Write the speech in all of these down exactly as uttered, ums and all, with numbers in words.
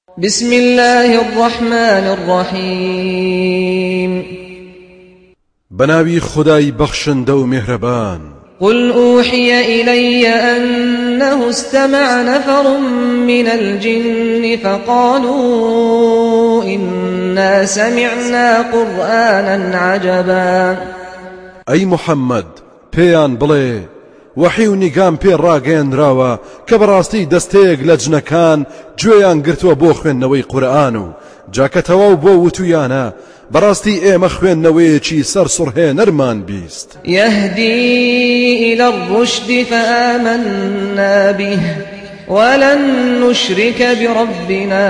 بسم الله الرحمن الرحيم بناوي خداي بخشن دو مهربان قل أوحي إلي أنه استمع نفر من الجن فقالوا إنا سمعنا قرآنا عجبا أي محمد بيان بلي وحيو نيقام بير راقين راوا كبراستي دستيق لجنكان جويان قرتوا بو خوينوي قرآنو جاكتواو بو وتويانا براستي اي مخوين نويتشي سر سرهي نرمان بيست يهدي إلى الرشد فآمنا به ولن نشرك بربنا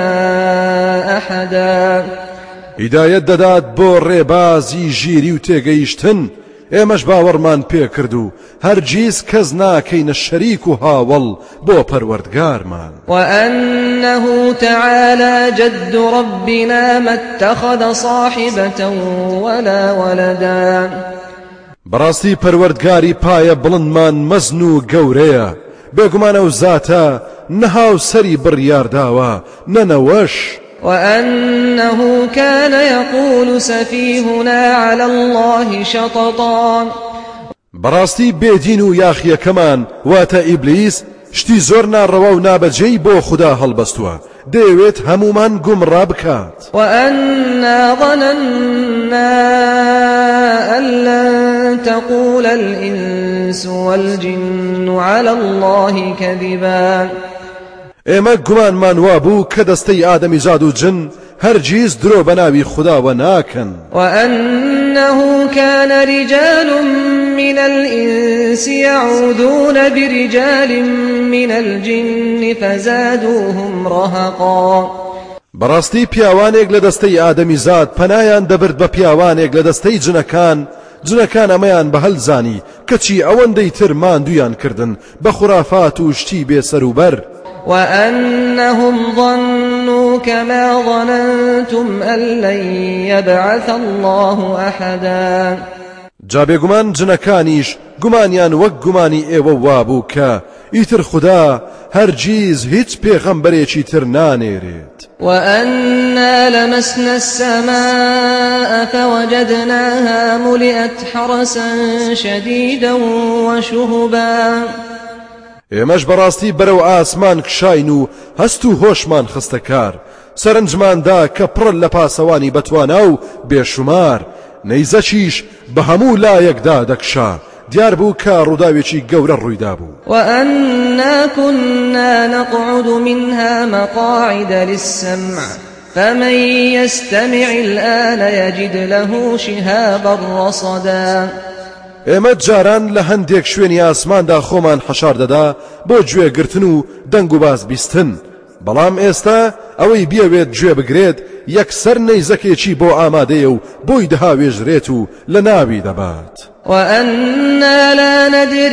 أحدا هداية دادات بو ريبازي جيري وتيقيشتن ئێمەش باوەڕمان پێ کردو هەرگیز کەس ناکەینە شەریک و هاوڵ بۆ پەروەردگارمان وأنه تعالى جد ربنا ما اتخذ صاحبة ولا ولدا بەڕاستی پەروەردگاری پایە بڵندمان مەزن و گەورەیە بێگومانە و زاتە نەهاو سەری بڕیارداوە نەنەوەش وأنه كان يقول سفيهنا على الله شططا براستي بيدينو ياخي كمان واتا إبليس شتي زورنا رواو نابجي بو خدا هلبستوا ديويت همومان قمرا بكات وأنا ظننا أن لن تقول الإنس والجن على الله كذبا ئێمە گومانمان وابوو کە دەستەی ئادەمی زاد و جن هەرگیز درۆ بەناوی خودداوە ناکەن وأنه كان رجال من الإنس يعوذون برجال من الجن فزادوهم رهقا بەڕاستی پیاوانێک لە دەستەی ئادەمی زاد پەنایان دەبرد بە پیاوانێک لە دەستەی جنەکان جنەکان ئەمەیان بەهەڵ زانی کەچی ئەوەندەی تر ماندویان کردن بە خوڕافات و شتی بێسەروبەر وأنهم ظنوا كما ظننتم أن لن يبعث الله أحدا جابێ گومان جنەکانیش گومانیان وەک گومانی ئێوە وابوو کە ئیتر خدا هەرگیز هیچ پێغەمبەرێکی تر نانێرێت وأنا لمسنا السماء فوجدناها ملئت حرسا شديدا وشهبا ئێمەش بەڕاستی بەرەو ئاسمان کشاین و هەست و هۆشمان خستە کار سەرنجماندا کە پڕ لە پاسەوانی بەتوانا و بێشومار نەیزەکیش بە هەموو لایەکدا دەکشا دیار بوو کە ڕووداوێکی گەورە ڕوویدا بوو وأنا كنا نقعد منها مقاعد للسمع فمن يستمع الآن يجد له شهابا رصدا ئێمە جاران لە هەندێک شوێنی ئاسماندا خۆمان حەشار دەدا بۆ گوێگرتن و دەنگ و باز بیستن بەڵام ئێستا ئەوەی بیەوێت گوێ بگرێت یەکسەر نەیزەکێکی بۆ ئامادەیە و بۆی دەهاوێژرێت و لە ناوی دەبات وأنا لا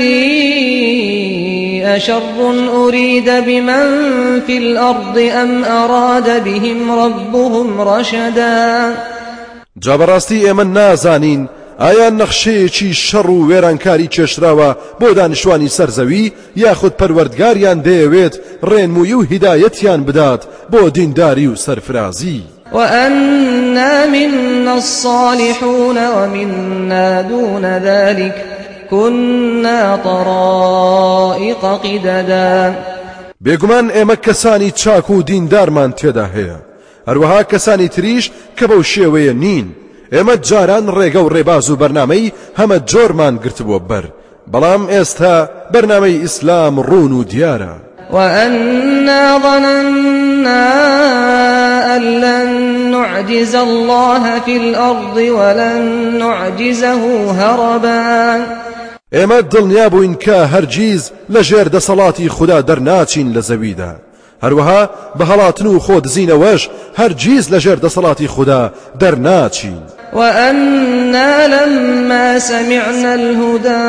ندري أشر أريد بمن في الأرض أم أراد بهم ربهم رشدا جا بەڕاستی ئێمە نازانین ئایا نەخشەیەکی شەڕ و وێرانکاری چێشراوە بۆ دانیشتوانی سەرزەوی یاخود پەروەردگاریان دەیەوێت ڕێنمووی و هیدایەتیان بدات بۆ دینداری و سەرفرازی وأنا منا الصالحون ومنا دون ذلك كنا طرائق قددا بێگومان ئێمە کەسانی چاک و دیندارمان تێدا هەیە هەروەها کەسانی تریش کە بەو شێوەیە نین ئێمە جاران ڕێگە و ڕێباز و بەرنامەی هەمە جۆرمان گرتبووە بەر بەڵام ئێستا بەرنامەی ئیسلام ڕوون و دیارە وأنا ظننا أن لن نعجز الله في الأرض ولن نعجزه هربا ئێمە دڵنیا بووین کە هەرگیز لە ژێر دەسەڵاتی خوددا دەرناچین لە زەویدا هەروەها بە هەڵاتن و خۆ دزینەوەش هەرگیز لە ژێر دەسەڵاتی خوددا دەرناچین وأنا لما سمعنا الهدى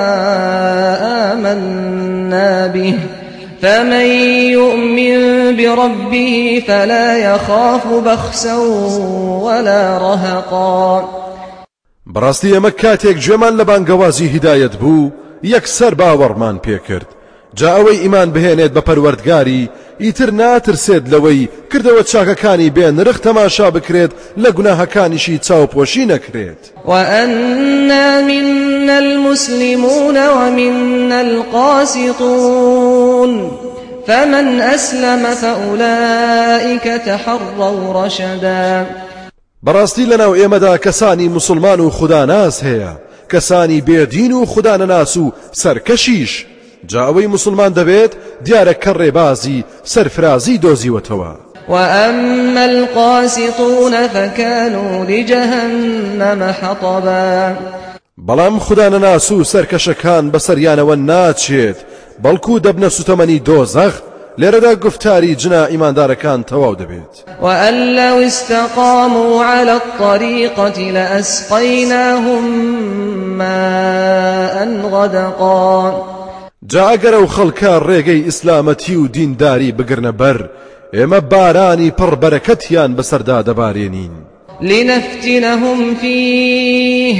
آمنا به فمن يؤمن بربه فلا يخاف بخسا ولا رهقا بەڕاستی ئێمە کاتێک گوێمان لە بانگەوازی هیدایەت بوو یەکسەر باوەڕمان پێکرد جا ئەوەی ئیمان بهێنێت بە پەروەردگاری ئیتر ناترسێت لەوەی کردەوە چاکەکانی بێنرخ تەماشا بکرێت لە گوناهەکانیشی چاوپۆشی نەکرێت. وأنا منا المسلمون ومنا القاسطون فمن أسلم فأولئك تحروا رشدا. بەڕاستی لەناو ئێمەدا کەسانی مسلمان و خوداناس هەیە، کەسانی بێدین و خودانەناس و سەرکەشیش. جا ئەوەی مسلمان دەبێت دیارە کە ڕێبازی سەرفرازی دۆزیوەتەوە. وأما القاسطون فكانوا لجهنم حطبا. بەڵام خودانەناس و سەرکەشەکان بەسەریانەوە ناچێت بەڵکو دەبنە سوتەمەنی دۆزەخ. لێرەدا گفتاری جنا ئیماندارەکان تەواو دەبێت. وأن لو استقاموا على الطريقة لأسقيناهم ماء غدقا. جا ئەگەر ئەو خەڵکە ڕێگەی ئیسلامەتی و دینداری بگرنە بەر، ئێمە بارانی پڕ بەرەکەتیان بەسەردا دەبارێنین. لنفتنهم فيه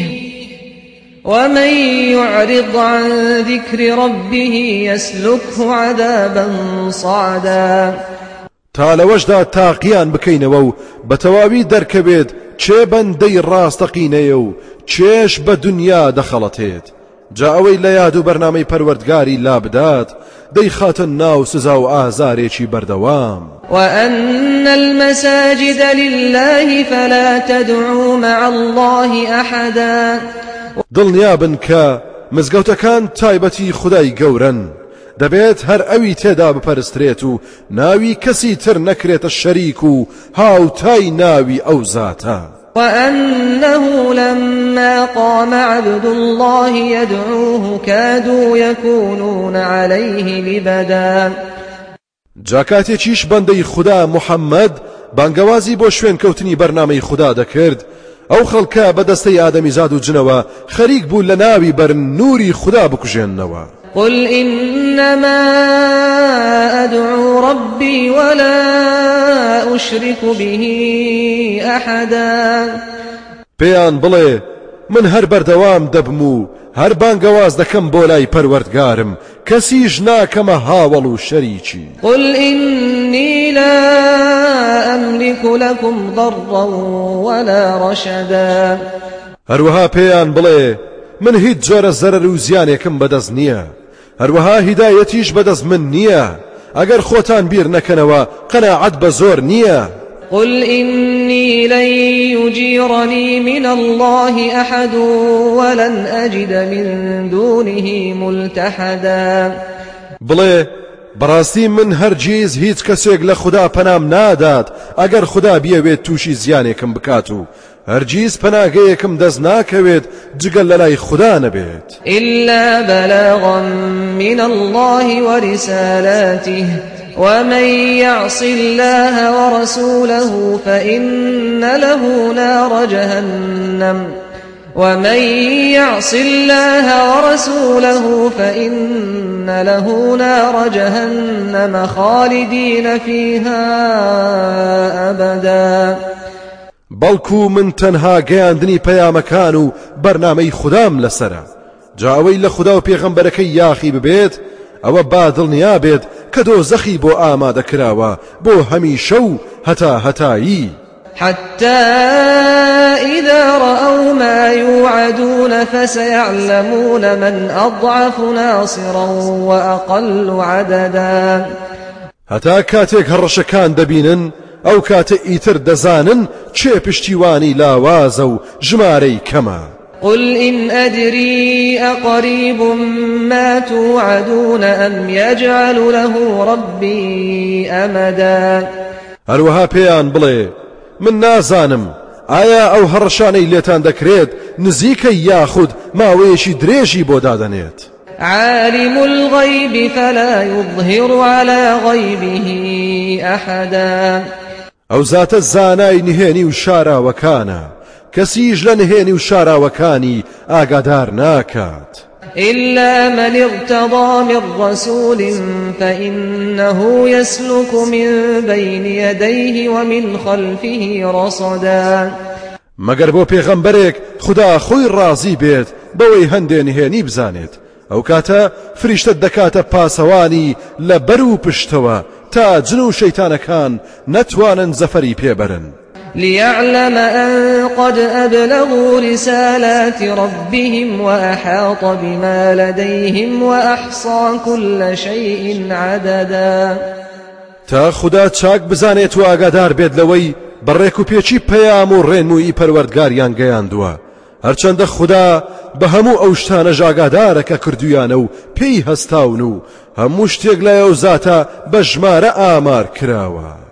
ومن يعرض عن ذكر ربه يسلكه عذابا صعدا. تا لەوەشدا تاقییان بکەینەوە و بەتەواوی دەرکەبێت چێ بەندەی ڕاستەقینەیە و چێش بە دنیا دەخەڵەتێت. جا ئەوەی لە یاد و بەرنامەی پەروەردگاری لابدات دەیخاتە ناو سزا و ئازارێکی بەردەوام. وأن المساجد لله فلا تدعوا مع الله أحدا. دڵنیابن کە مزگەوتەکان تایبەتی خودای گەورن، دەبێت هەر ئەوی تێدا بپەرسترێت و ناوی کەسی تر نەکرێتە شەریک و هاوتای ناوی ئەو زاتە. وأنه لما قام عبد الله يدعوه كادوا يكونون عليه لبدا. جاکاتێکیش بەندەی خوددا محەممەد بانگەوازی بۆ شوێن کەوتنی بەرنامەی خوددا دەکرد، ئەو خەڵکە بەدەستەی ئادەمیزاد و جنەوە خەریک بوو لە ناوی بەرن نوری خوددا بکوژێننەوە. قل إنما أدعو ربي ولا أشرك به أحدا. پێیان بڵێ من هەر بەردەوام دەبم و هەر بانگەواز دەکەم بۆ لای پەروەردگارم، کەسیش ناکەمە هاوڵ و شەریکی. قل إني لا أملك لكم ضرا ولا رشدا. هەروەها پێیان بڵێ من هیچ جۆرە زەرەر و زیانێکم بەدەست نییە، هەروەها هیدایەتیش بەدەست من نییە. ئەگەر خۆتان بیر نەکەنەوە قەناعەت بە زۆر نییە. قل إني لن يجيرني من الله أحد ولن أجد من دونه ملتحدا. بڵێ بەڕاستی من هەرگیز هیچ کەسێک لە خوددا پەنام نادات ئەگەر خوددا بیەوێت تووشی زیانێکم بکات و هەرگیز پەناگەیەکم دەست ناکەوێت جگەل لە لای خوددا نەبێت. إلا بلاغا من الله ورسالاته ومن يعص الله ورسوله فإن له نار جهنم ومن يعص الله ورسوله فإن له نار جهنم خالدين فيها أبدا. بەڵکو من تەنها گەیاندنی پەیامەکان و بەرنامەی خوددام لەسرە. جا ئەوەی لە خوددا و پێغەمبەرەکەی یاخی ببێت ئەوە با دڵنیا بێت کە دۆزەخی بۆ ئامادە کراوە بۆ هەمیشە و هەتا هەتایی. حتى إذا رأوا ما يوعدون فسيعلمون من أضعف ناصرا وأقل عددا. هەتا کاتێک هەڕەشەکان دەبینن ئەو کاتە ئیتر دەزانن چێ پشتیوانی لاوازە و ژمارەی کەمە. قل إن أدري أقريب ما توعدون أم يجعل له ربي أمدا. هەروەها پێیان بڵێ من نازانم ئایا ئەو هەڕەشانەی لێتان دەکرێت نزیکە یاخود ماوەیەکی درێژی بۆ دادەنێت. عالم الغيب فلا يظهر على غيبه أحدا. ئەو زاتە زانای نهێنی و شاراوەکانە، کەسیش لە نهێنی و شاراوەکانی ئاگادار ناکات. إلا من ارتضى من رسول فإنه يسلك من بين يديه ومن خلفه رصدا. مەگەر بۆ پێغەمبەرێک خوددا خۆی ڕازی بێت بەوەی هەندێ نهێنی بزانێت، ئەو کاتە فریشتە دەکاتە پاسەوانی لە بەر و پشتەوە تا جن و شەیتانەکان نەتوانن زەفەری پێبەرن. ليعلم أن قد أبلغوا رسالات ربهم وأحاط بما لديهم وأحصى كل شيء عددا. تا خدا چاک بزانێت و ئاگادار بێت لەوەی بەڕێک و پێچی پەیام و ڕێنمووی پەروەردگاریان گەیاندووە، هەرچەندە خدا بە هەموو ئەو شتانە ئاگادارە کە کردویانە و پێی هەستاون و هەموو شتێک لایە و زاتە بە ژمارە ئامار کراوە.